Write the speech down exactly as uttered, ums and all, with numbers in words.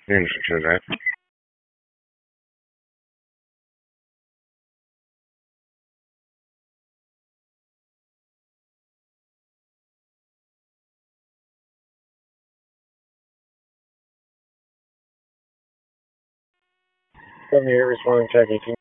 Didn't you that? Come here, responding check eighteen.